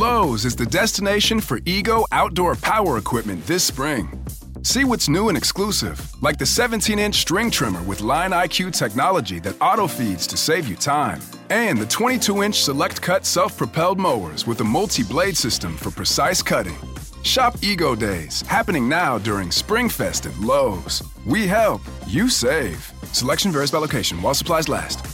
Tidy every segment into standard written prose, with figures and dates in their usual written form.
Lowe's is the destination for Ego outdoor power equipment this spring. See what's new and exclusive, like the 17-inch string trimmer with Line IQ technology that auto-feeds to save you time. And the 22-inch Select Cut self-propelled mowers with a multi-blade system for precise cutting. Shop Ego Days, happening now during Springfest at Lowe's. We help, you save. Selection varies by location while supplies last.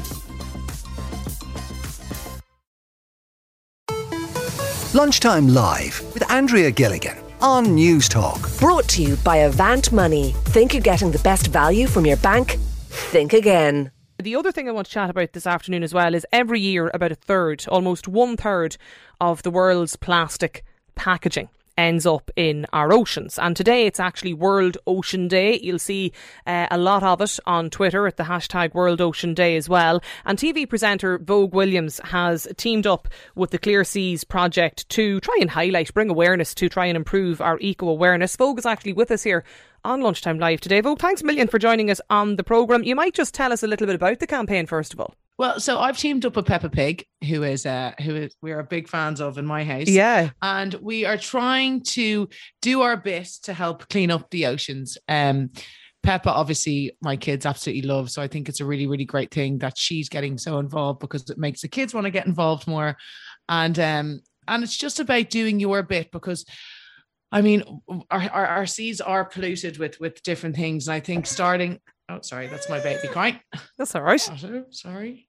Lunchtime Live with Andrea Gilligan on News Talk. Brought to you by Avant Money. Think you're getting the best value from your bank? Think again. The other thing I want to chat about this afternoon as well is every year about a third, almost 1/3 of the world's plastic packaging ends up in our oceans. And today it's actually World Ocean Day. You'll see a lot of it on Twitter at the hashtag World Ocean Day as well. And TV presenter Vogue Williams has teamed up with the Clear Seas project to try and highlight, bring awareness to try and improve our eco-awareness. Vogue is actually with us here on Lunchtime Live today. Vogue, thanks a million for joining us on the programme. You might just tell us a little bit about the campaign first of all. Well, so I've teamed up with Peppa Pig, who is we are big fans of in my house. Yeah. And we are trying to do our bit to help clean up the oceans. Peppa, obviously, my kids absolutely love. So I think it's a really, really great thing that she's getting so involved because it makes the kids want to get involved more. And it's just about doing your bit because, I mean, our seas are polluted with different things. And I think starting... Oh, sorry, that's my baby crying. That's all right. Sorry.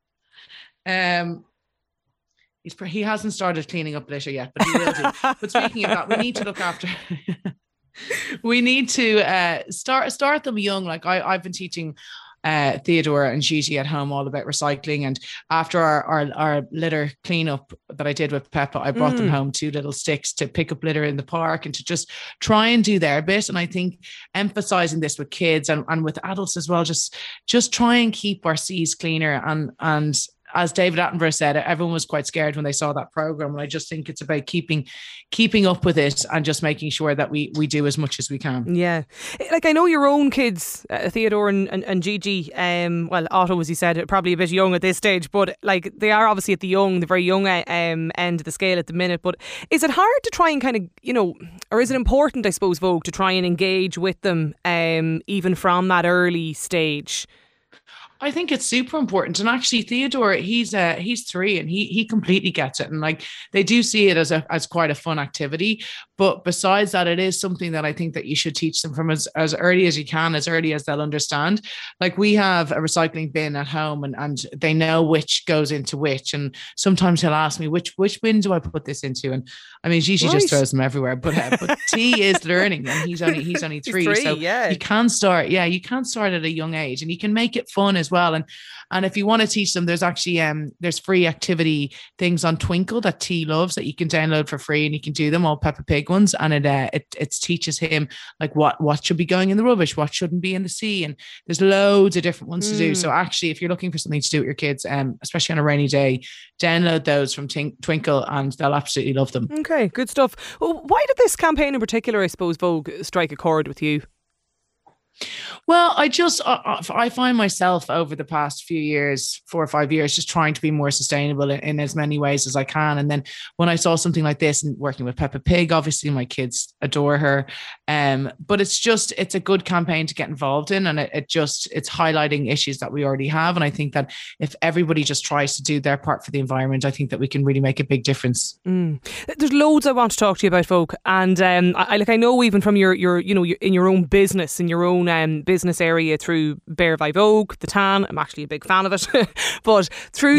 He hasn't started cleaning up litter yet, but he will do. But speaking of that, we need to look after. We need to start them young. Like I've been teaching Theodore and Gigi at home all about recycling, and after our litter cleanup that I did with Peppa, I brought them home 2 little sticks to pick up litter in the park and to just try and do their bit. And I think emphasizing this with kids and with adults as well, just try and keep our seas cleaner. And as David Attenborough said, everyone was quite scared when they saw that program. And I just think it's about keeping up with it and just making sure that we do as much as we can. Yeah. Like I know your own kids, Theodore and Gigi, well, Otto, as you said, probably a bit young at this stage, but like they are obviously at the very young end of the scale at the minute. But is it hard to try and kind of, or is it important, I suppose, Vogue, to try and engage with them even from that early stage? I think it's super important. And actually Theodore, he's 3 and he completely gets it. And like they do see it as quite a fun activity. But besides that, it is something that I think that you should teach them from as early as you can, as early as they'll understand. Like we have a recycling bin at home and they know which goes into which. And sometimes he'll ask me, which bin do I put this into? And I mean, Gigi just throws them everywhere. But T is learning and he's only 3. He's 3, so yeah. you can start at a young age and you can make it fun as well. And if you want to teach them, there's actually there's free activity things on Twinkle that T loves that you can download for free, and you can do them, all Peppa Pig ones, and it teaches him like what should be going in the rubbish, what shouldn't be in the sea, and there's loads of different ones to do. So actually, if you're looking for something to do with your kids, especially on a rainy day, download those from Twinkle, and they'll absolutely love them. Okay, good stuff. Well, why did this campaign in particular, I suppose, Vogue, strike a chord with you? Well, I find myself over the past few years, 4 or 5 years, just trying to be more sustainable in as many ways as I can. And then when I saw something like this and working with Peppa Pig, obviously my kids adore her. But it's a good campaign to get involved in. And it's highlighting issues that we already have. And I think that if everybody just tries to do their part for the environment, I think that we can really make a big difference. There's loads I want to talk to you about, Vogue. And I know even from your in your own business, in your own business area through Bear by Vogue, the tan. I'm actually a big fan of it. But through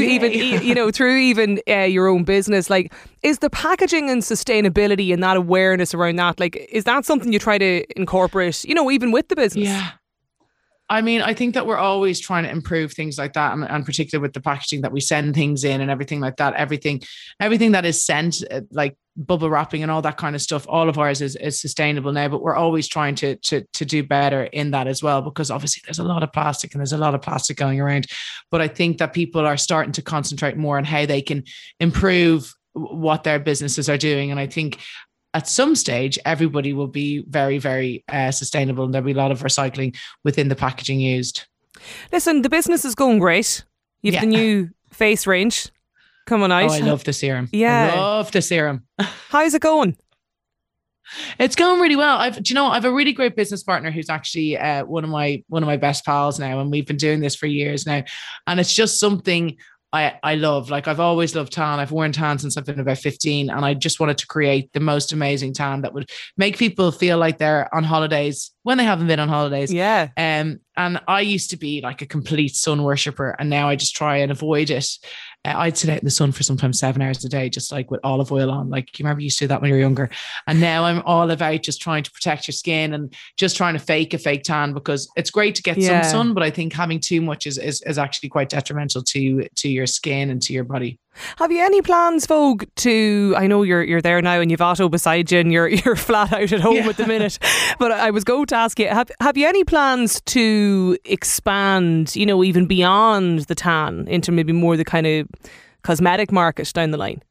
your own business, like, is the packaging and sustainability and that awareness around that, like, is that something you try to incorporate, even with the business? Yeah. I mean, I think that we're always trying to improve things like that, and particularly with the packaging that we send things in and everything like that. Everything that is sent, like bubble wrapping and all that kind of stuff, all of ours is sustainable now, but we're always trying to do better in that as well, because obviously there's a lot of plastic and there's a lot of plastic going around. But I think that people are starting to concentrate more on how they can improve what their businesses are doing. And I think at some stage, everybody will be very, very sustainable, and there'll be a lot of recycling within the packaging used. Listen, the business is going great. You've the new face range. Come on, I love the serum. Yeah. I love the serum. How's it going? It's going really well. I have a really great business partner who's actually one of my best pals now, and we've been doing this for years now. And it's just something I love. Like, I've always loved tan. I've worn tan since I've been about 15, and I just wanted to create the most amazing tan that would make people feel like they're on holidays when they haven't been on holidays. Yeah. And I used to be like a complete sun worshipper, and now I just try and avoid it. I'd sit out in the sun for sometimes 7 hours a day, just like with olive oil on. Like, you remember you used to do that when you were younger. And now I'm all about just trying to protect your skin and just trying to fake a fake tan, because it's great to get some sun, but I think having too much is actually quite detrimental to your skin and to your body. Have you any plans, Vogue, to, I know you're there now and you've Otto beside you and you're flat out at home at the minute, but I was going to ask you, have you any plans to expand, even beyond the tan into maybe more the kind of cosmetic market down the line?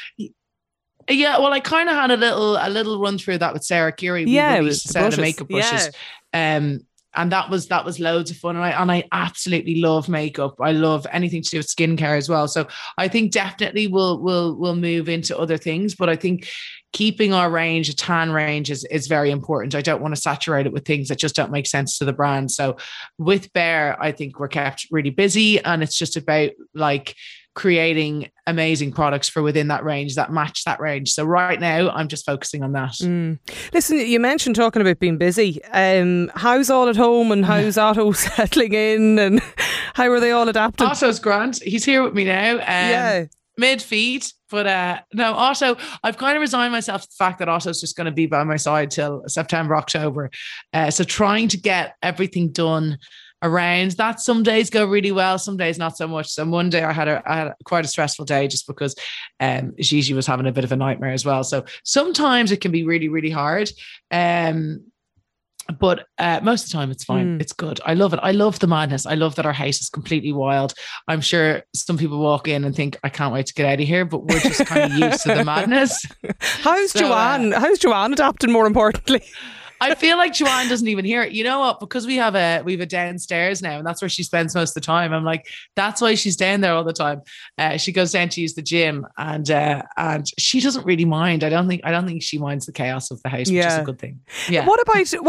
Yeah, well, I kind of had a little run through that with Sarah Curie. We released a set of makeup brushes. And that was loads of fun. And I absolutely love makeup. I love anything to do with skincare as well. So I think definitely we'll move into other things. But I think keeping our range, a tan range, is very important. I don't want to saturate it with things that just don't make sense to the brand. So with Bare, I think we're kept really busy, and it's just about like creating amazing products for within that range that match that range. So right now I'm just focusing on that. Listen, you mentioned talking about being busy. How's all at home, and how's Otto settling in, and how are they all adapting? Otto's grand. He's here with me now. Mid-feed. But no, Otto, I've kind of resigned myself to the fact that Otto's just going to be by my side till September, October. So trying to get everything done around that. Some days go really well, some days not so much. So one day I had quite a stressful day just because Gigi was having a bit of a nightmare as well. So sometimes it can be really, really hard. But most of the time it's fine. It's good. I love it. I love the madness. I love that our house is completely wild. I'm sure some people walk in and think, I can't wait to get out of here, but we're just kind of used to the madness. How's Joanne? How's Joanne adapting, more importantly? I feel like Joanne doesn't even hear it. You know what? Because we have a downstairs now, and that's where she spends most of the time. I'm like, that's why she's down there all the time. She goes down to use the gym, and she doesn't really mind. I don't think she minds the chaos of the house, which is a good thing. Yeah. What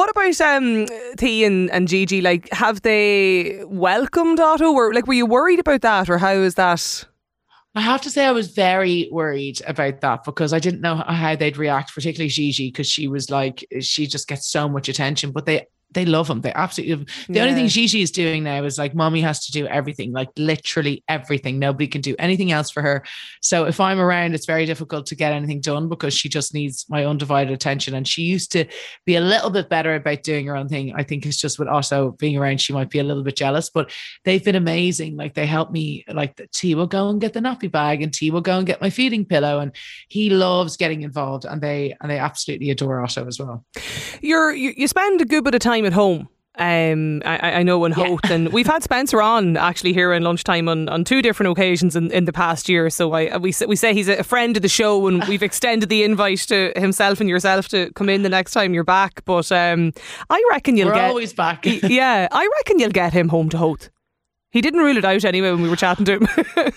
about T and Gigi? Like, have they welcomed Otto, or like, were you worried about that, or how is that? I have to say I was very worried about that, because I didn't know how they'd react, particularly Gigi, because she was like, she just gets so much attention, but they love him. They absolutely love him. The only thing Gigi is doing now is like, mommy has to do everything, like literally everything. Nobody can do anything else for her. So if I'm around, it's very difficult to get anything done, because she just needs my undivided attention. And she used to be a little bit better about doing her own thing. I think it's just with Otto being around, she might be a little bit jealous, but they've been amazing. Like, they help me, like T will go and get the nappy bag, and T will go and get my feeding pillow, and he loves getting involved, and they absolutely adore Otto as well. You spend a good bit of time at home. I know in Howth, and we've had Spencer on actually here in Lunchtime on two different occasions in the past year. So we say he's a friend of the show, and we've extended the invite to himself and yourself to come in the next time you're back. But I reckon we're always back. Yeah, I reckon you'll get him home to Howth. He didn't rule it out anyway when we were chatting to him.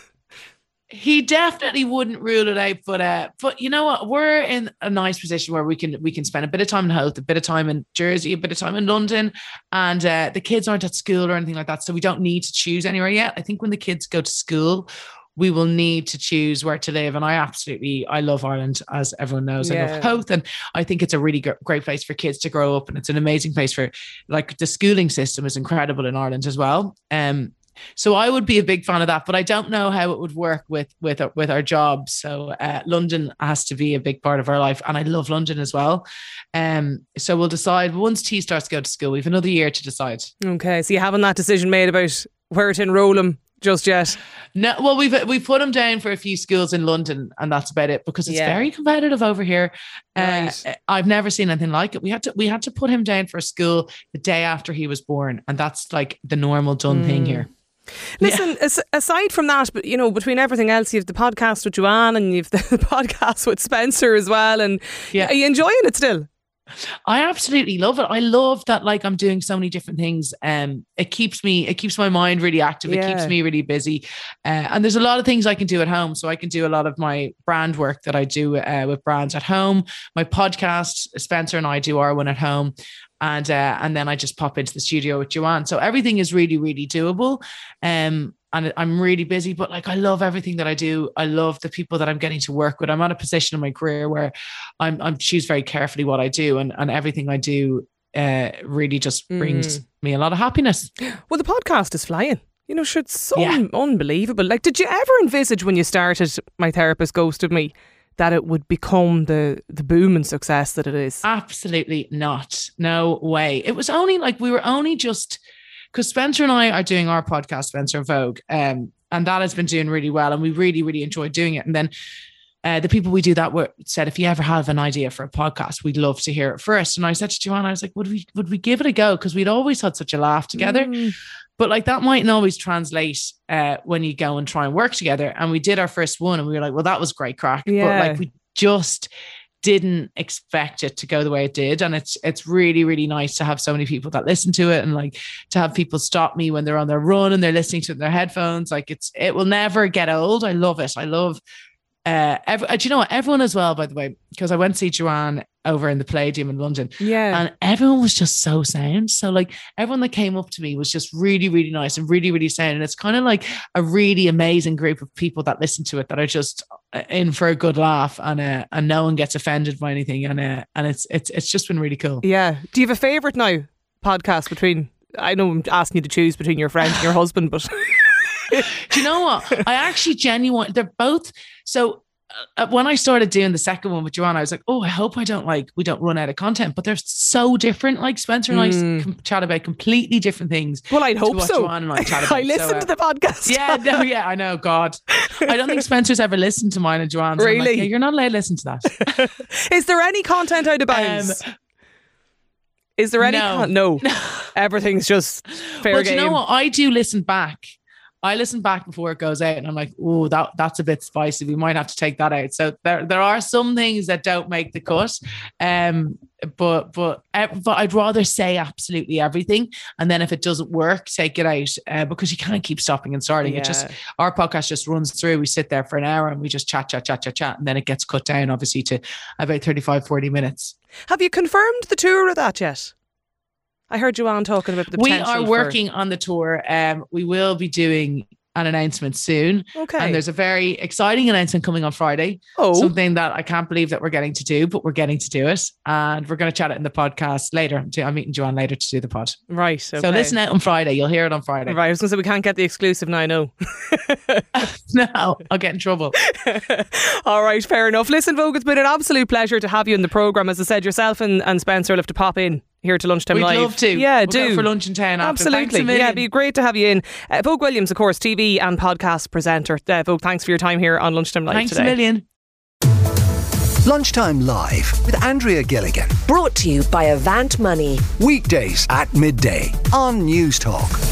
He definitely wouldn't rule it out, but you know what? We're in a nice position where we can spend a bit of time in Howth, a bit of time in Jersey, a bit of time in London, and the kids aren't at school or anything like that, so we don't need to choose anywhere yet. I think when the kids go to school, we will need to choose where to live, and I love Ireland, as everyone knows. I love Howth, and I think it's a really great place for kids to grow up, and it's an amazing place for, like, the schooling system is incredible in Ireland as well. So I would be a big fan of that, but I don't know how it would work with our jobs. So London has to be a big part of our life, and I love London as well. So we'll decide once T starts to go to school. We have another year to decide. Okay, so you haven't that decision made about where to enrol him just yet? No, well, we've put him down for a few schools in London, and that's about it, because it's very competitive over here. Right. I've never seen anything like it. We had to put him down for a school the day after he was born, and that's like the normal done thing here. Listen, aside from that, but between everything else, you have the podcast with Joanne, and you have the podcast with Spencer as well, and are you enjoying it still? I absolutely love it. I love that, like, I'm doing so many different things. It keeps my mind really active. It keeps me really busy. And there's a lot of things I can do at home. So I can do a lot of my brand work that I do with brands at home. My podcast, Spencer and I do our one at home. And then I just pop into the studio with Joanne. So everything is really, really doable. And I'm really busy, but like, I love everything that I do. I love the people that I'm getting to work with. I'm at a position in my career where I choose very carefully what I do, and everything I do really just brings me a lot of happiness. Well, the podcast is flying. You know, sure, it's so unbelievable. Like, did you ever envisage when you started My Therapist Ghosted Me that it would become the boom and success that it is? Absolutely not. No way. It was only like, we were only just... Because Spencer and I are doing our podcast, Spencer and Vogue, and that has been doing really well, and we really, really enjoyed doing it. And then the people we do that with said, if you ever have an idea for a podcast, we'd love to hear it first. And I said to Joanna, I was like, would we give it a go? Because we'd always had such a laugh together. But like, that mightn't always translate when you go and try and work together. And we did our first one, and we were like, well, that was great crack. Yeah. But like, we just didn't expect it to go the way it did. And it's really, really nice to have so many people that listen to it, and like to have people stop me when they're on their run and they're listening to it in their headphones. Like, it will never get old. I love it. I love do you know what, everyone as well, by the way, because I went to see Joanne over in the Palladium in London, and everyone was just so sound. So like, everyone that came up to me was just really, really nice and really, really sound. And it's kind of like a really amazing group of people that listen to it that are just in for a good laugh, and no one gets offended by anything, and it's just been really cool. Yeah. Do you have a favourite now podcast between? I know I'm asking you to choose between your friend and your husband, but do you know what? I actually genuinely, they're both so. When I started doing the second one with Joanna, I was like, oh, I hope we don't run out of content. But they're so different. Like, Spencer and I chat about completely different things. Well, I'd hope so. Joanna and I chat about. I listened to the podcast. I know. God, I don't think Spencer's ever listened to mine and Joanne's. Really? Like, yeah, you're not allowed to listen to that. Is there any content out of bounds? Is there any? No. Everything's just fair game. You know what? I do listen back. I listen back before it goes out, and I'm like, oh, that's a bit spicy. We might have to take that out. So there are some things that don't make the cut. But I'd rather say absolutely everything, and then if it doesn't work, take it out, because you can't keep stopping and starting. It just, our podcast just runs through. We sit there for an hour and we just chat, and then it gets cut down, obviously, to about 35-40 minutes. Have you confirmed the tour of that yet? I heard Joanne talking about the potential. We are working on the tour. We will be doing an announcement soon. Okay. And there's a very exciting announcement coming on Friday. Oh. Something that I can't believe that we're getting to do, but we're getting to do it. And we're going to chat it in the podcast later. I'm meeting Joanne later to do the pod. Right. Okay. So listen out on Friday. You'll hear it on Friday. Right. I was going to say, we can't get the exclusive now, no. No, I'll get in trouble. All right. Fair enough. Listen, Vogue, it's been an absolute pleasure to have you in the programme. As I said, yourself and Spencer will have to pop in here to Lunchtime Live. We'd love to. Yeah, we'll do. Go for lunch in town after. Absolutely. Yeah, it'd be great to have you in. Vogue Williams, of course, TV and podcast presenter. Vogue, thanks for your time here on Lunchtime Live thanks today. Thanks a million. Lunchtime Live with Andrea Gilligan. Brought to you by Avant Money. Weekdays at midday on News Talk.